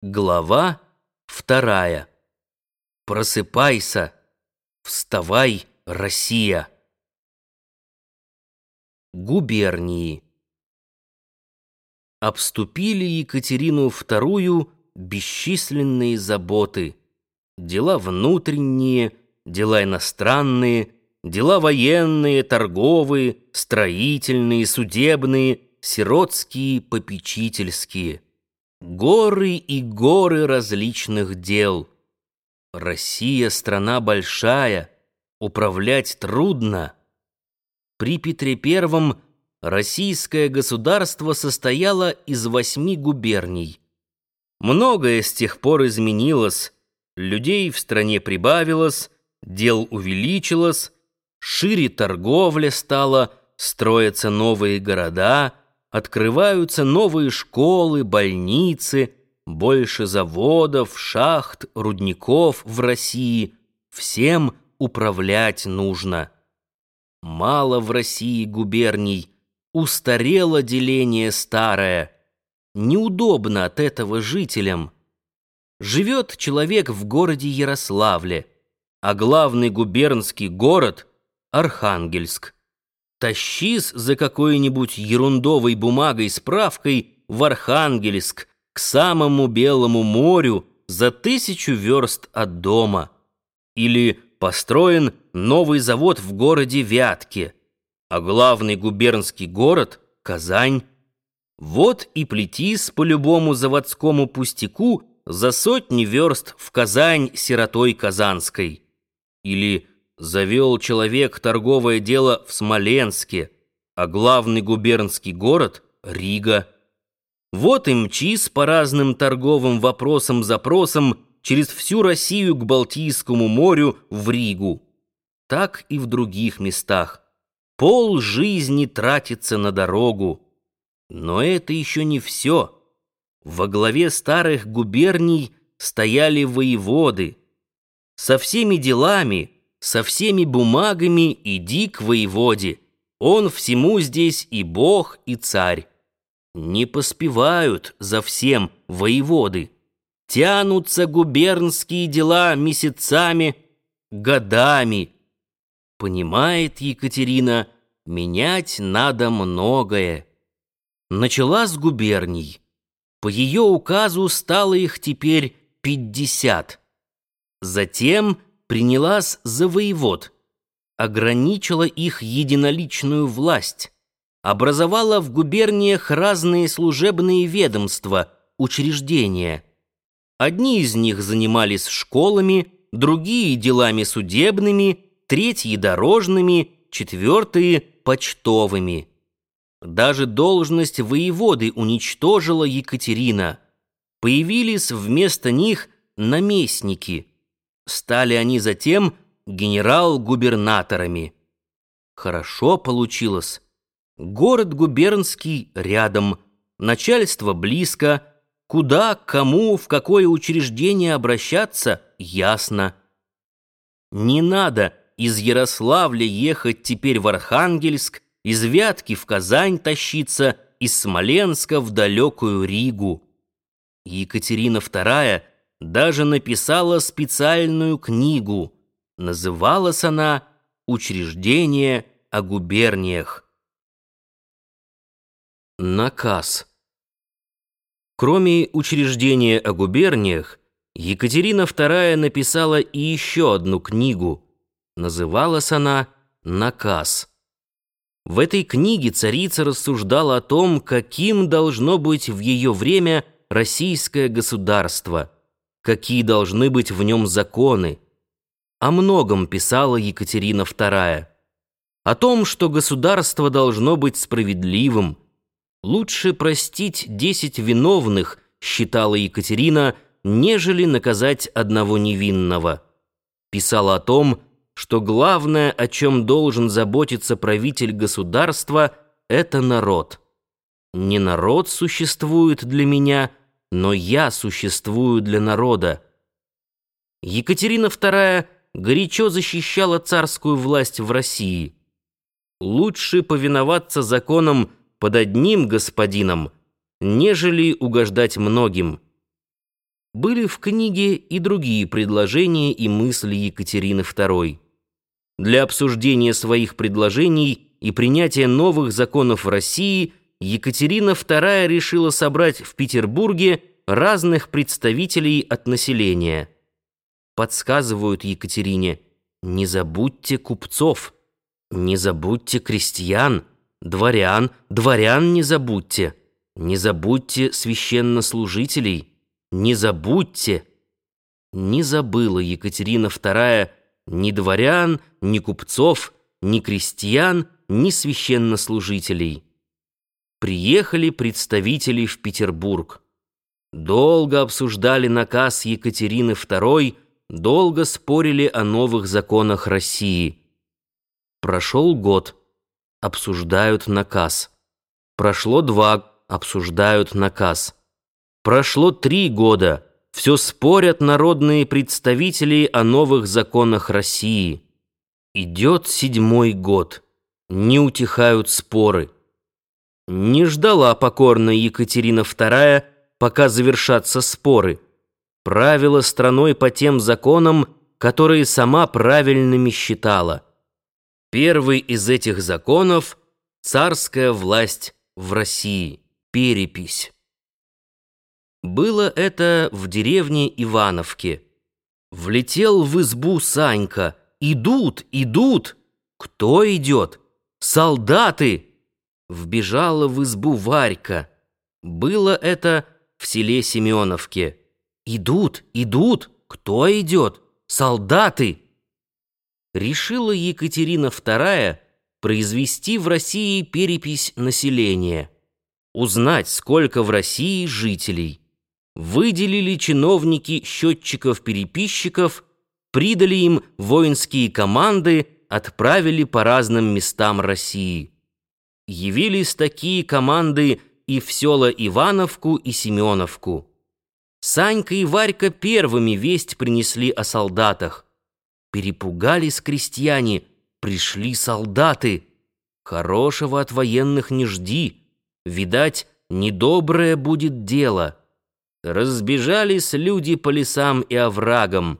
Глава 2. Просыпайся, вставай, Россия! Губернии. Обступили Екатерину II бесчисленные заботы. Дела внутренние, дела иностранные, дела военные, торговые, строительные, судебные, сиротские, попечительские. Горы и горы различных дел. Россия — страна большая, управлять трудно. При Петре I российское государство состояло из 8 губерний. Многое с тех пор изменилось, людей в стране прибавилось, дел увеличилось, шире торговля стала, строятся новые города, открываются новые школы, больницы, больше заводов, шахт, рудников в России. Всем управлять нужно. Мало в России губерний, устарело деление старое. Неудобно от этого жителям. Живет человек в городе Ярославле, а главный губернский город — Архангельск. Тащись за какой-нибудь ерундовой бумагой-справкой в Архангельск, к самому Белому морю, за 1000 верст от дома. Или построен новый завод в городе Вятке, а главный губернский город — Казань. Вот и плетись по любому заводскому пустяку за 100 верст в Казань сиротой казанской. Или завел человек торговое дело в Смоленске, а главный губернский город — Рига. Вот и мчись по разным торговым вопросам-запросам через всю Россию к Балтийскому морю в Ригу. Так и в других местах. Пол жизни тратится на дорогу. Но это еще не все. Во главе старых губерний стояли воеводы. Со всеми делами, со всеми бумагами иди к воеводе. Он всему здесь и бог, и царь. Не поспевают за всем воеводы. Тянутся губернские дела месяцами, годами. Понимает Екатерина, менять надо многое. Начала с губерний. По ее указу стало их теперь 50. Затем принялась за воевод, ограничила их единоличную власть, образовала в губерниях разные служебные ведомства, учреждения. Одни из них занимались школами, другие — делами судебными, третьи — дорожными, четвертые — почтовыми. Даже должность воеводы уничтожила Екатерина. Появились вместо них наместники. Стали они затем генерал-губернаторами. Хорошо получилось. Город губернский рядом, начальство близко, куда, кому, в какое учреждение обращаться — ясно. Не надо из Ярославля ехать теперь в Архангельск, из Вятки в Казань тащиться, из Смоленска в далекую Ригу. Екатерина II даже написала специальную книгу. Называлась она «Учреждение о губерниях». Наказ. Кроме учреждения о губерниях, Екатерина II написала и еще одну книгу. Называлась она «Наказ». В этой книге царица рассуждала о том, каким должно быть в ее время российское государство, какие должны быть в нем законы. О многом писала Екатерина II. О том, что государство должно быть справедливым. Лучше простить 10 виновных, считала Екатерина, нежели наказать одного невинного. Писала о том, что главное, о чем должен заботиться правитель государства, это народ. Не народ существует для меня, но я существую для народа. Екатерина II горячо защищала царскую власть в России. Лучше повиноваться законам под одним господином, нежели угождать многим. были в книге и другие предложения и мысли Екатерины II. Для обсуждения своих предложений и принятия новых законов в России Екатерина II решила собрать в Петербурге разных представителей от населения. Подсказывают Екатерине: не забудьте купцов, не забудьте крестьян, дворян не забудьте, не забудьте священнослужителей, не забудьте. Не забыла Екатерина II ни дворян, ни купцов, ни крестьян, ни священнослужителей. Приехали представители в Петербург. Долго обсуждали наказ Екатерины II, долго спорили о новых законах России. Прошел год, обсуждают наказ. Прошло 2, обсуждают наказ. Прошло 3 года, все спорят народные представители о новых законах России. Идет 7-й год, не утихают споры. Не ждала покорная Екатерина II, пока завершатся споры. Правила страной по тем законам, которые сама правильными считала. Первый из этих законов — царская власть в России, перепись. Было это в деревне Ивановке. Влетел в избу Санька. «Идут, идут!» «Кто идет?» «Солдаты!» Вбежала в избу Варька. Было это в селе Семеновке. «Идут, идут! Кто идет?» «Солдаты!» Решила Екатерина II произвести в России перепись населения, узнать, сколько в России жителей. Выделили чиновники счетчиков-переписчиков, придали им воинские команды, отправили по разным местам России. Явились такие команды и в села Ивановку и Семеновку. Санька и Варька первыми весть принесли о солдатах. Перепугались крестьяне, пришли солдаты. Хорошего от военных не жди, видать, недоброе будет дело. Разбежались люди по лесам и оврагам.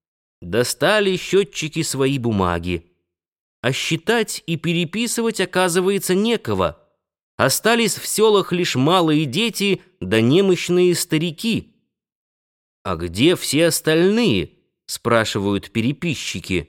Достали счетчики свои бумаги. А считать и переписывать, оказывается, некого. Остались в селах лишь малые дети да немощные старики. «А где все остальные?» — спрашивают переписчики.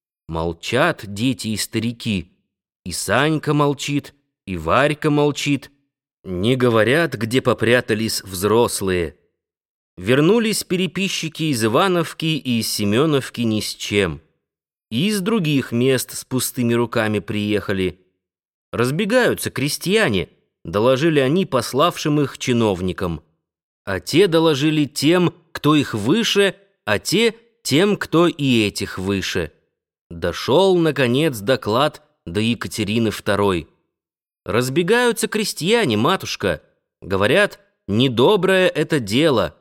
Молчат дети и старики. И Санька молчит, и Варька молчит. Не говорят, где попрятались взрослые. Вернулись переписчики из Ивановки и из Семеновки ни с чем. И из других мест с пустыми руками приехали. Разбегаются крестьяне, доложили они пославшим их чиновникам. А те доложили тем, кто их выше, а те тем, кто и этих выше. Дошел, наконец, доклад до Екатерины II. Разбегаются крестьяне, матушка. Говорят, недоброе это дело.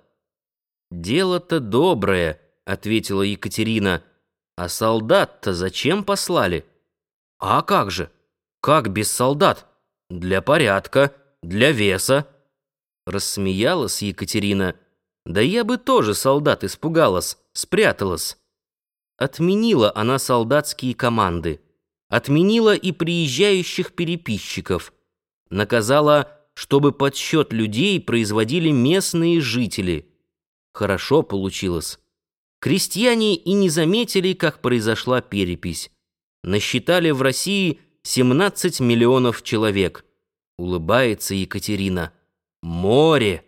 «Дело-то доброе», — ответила Екатерина. «А солдат-то зачем послали?» «А как же? Как без солдат? Для порядка, для веса». Рассмеялась Екатерина. «Да я бы тоже солдат испугалась, спряталась». Отменила она солдатские команды. Отменила и приезжающих переписчиков. Наказала, чтобы подсчет людей производили местные жители. Хорошо получилось. Крестьяне и не заметили, как произошла перепись. Насчитали в России 17 миллионов человек. Улыбается Екатерина. Море!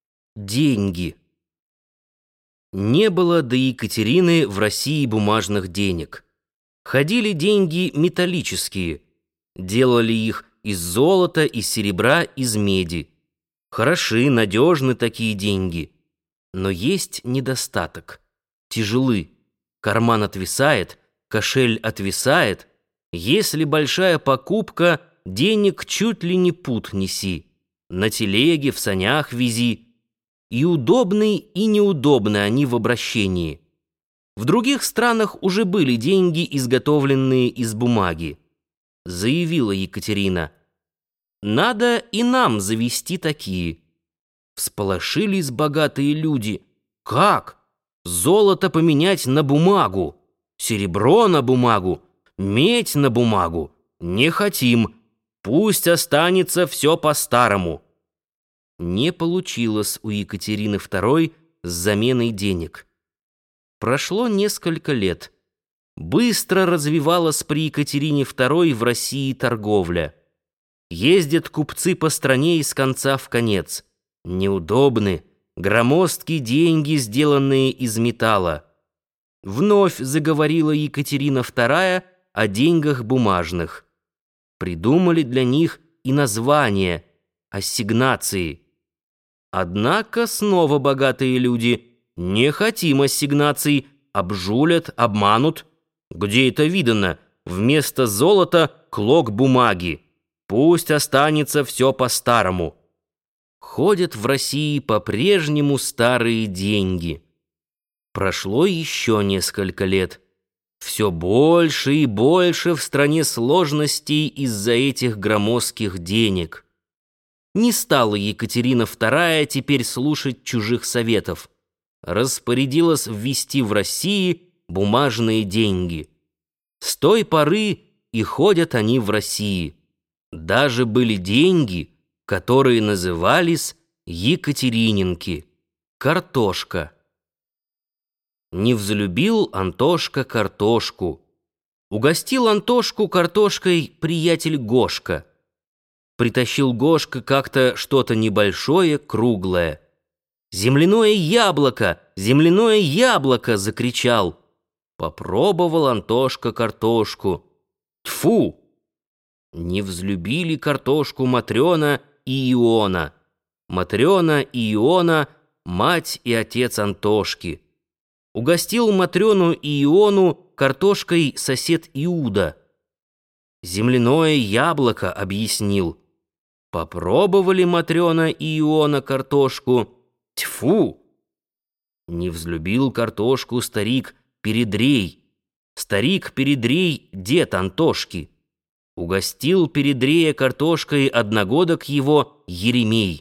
Деньги! Не было до Екатерины в России бумажных денег. Ходили деньги металлические. Делали их из золота, из серебра, из меди. Хороши, надежны такие деньги. Но есть недостаток. Тяжелы. Карман отвисает, кошель отвисает. Если большая покупка, денег чуть ли не пуд неси. На телеге, в санях вези. И удобны, и неудобны они в обращении. В других странах уже были деньги, изготовленные из бумаги. Заявила Екатерина. Надо и нам завести такие. Всполошились богатые люди. Как? Золото поменять на бумагу, серебро на бумагу, медь на бумагу? Не хотим. Пусть останется все по-старому. Не получилось у Екатерины II с заменой денег. Прошло несколько лет. Быстро развивалась при Екатерине II в России торговля. Ездят купцы по стране из конца в конец. Неудобны, громоздкие деньги, сделанные из металла. Вновь заговорила Екатерина II о деньгах бумажных. Придумали для них и название — ассигнации. Однако снова богатые люди: не хотим ассигнаций, обжулят, обманут. Где это видано? Вместо золота клок бумаги. Пусть останется все по-старому. Ходят в России по-прежнему старые деньги. Прошло еще несколько лет. Все больше и больше в стране сложностей из-за этих громоздких денег. Не стала Екатерина II теперь слушать чужих советов. Распорядилась ввести в России бумажные деньги. С той поры и ходят они в России. Даже были деньги, которые назывались екатерининки, картошка. Не взлюбил Антошка картошку. Угостил Антошку картошкой приятель Гошка. Притащил Гошка как-то что-то небольшое, круглое. «Земляное яблоко! Земляное яблоко!» — закричал. Попробовал Антошка картошку. Тьфу! Не взлюбили картошку Матрена и Иона. Матрена и Иона — мать и отец Антошки. Угостил Матрену и Иону картошкой сосед Иуда. «Земляное яблоко», — объяснил. Попробовали Матрена и Иона картошку. Тьфу! Не взлюбил картошку старик Передрей. Старик Передрей — дед Антошки. Угостил Передрея картошкой одногодок его Еремей.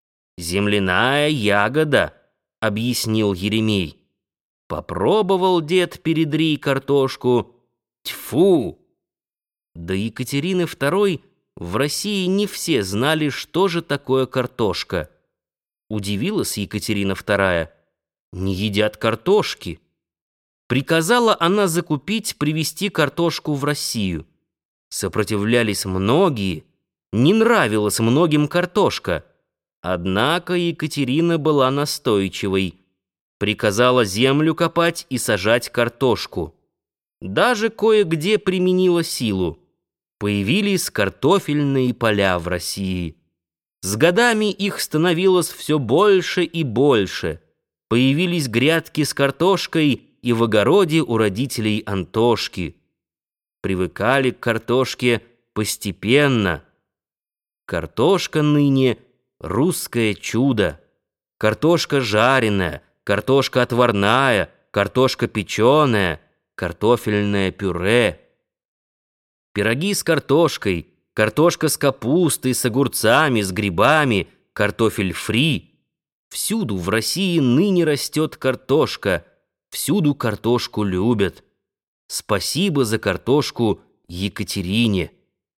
«Земляная ягода», — объяснил Еремей. Попробовал дед Передрей картошку. Тьфу! До Екатерины II в России не все знали, что же такое картошка. Удивилась Екатерина II. Не едят картошки. Приказала она привезти картошку в Россию. Сопротивлялись многие. Не нравилась многим картошка. Однако Екатерина была настойчивой. Приказала землю копать и сажать картошку. Даже кое-где применила силу. Появились картофельные поля в России. С годами их становилось все больше и больше. Появились грядки с картошкой и в огороде у родителей Антошки. Привыкали к картошке постепенно. Картошка ныне — русское чудо. Картошка жареная, картошка отварная, картошка печеная, картофельное пюре. Пироги с картошкой, картошка с капустой, с огурцами, с грибами, картофель фри. Всюду в России ныне растет картошка, всюду картошку любят. Спасибо за картошку Екатерине.